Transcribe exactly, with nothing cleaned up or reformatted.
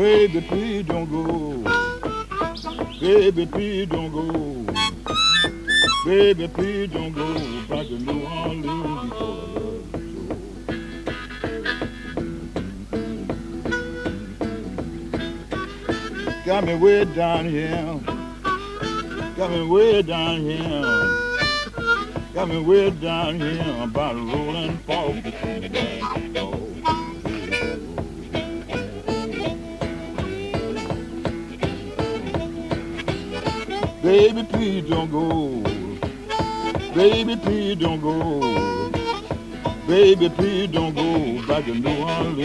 Baby, please don't go. Baby, please don't go. Baby, please don't go back to New Orleans because I love you so. Got me way down here. Got me way down here. Got me way down here about rolling falls between the glass door. Baby, please don't go. Baby, please don't go. Baby, please don't go back to New Orleans.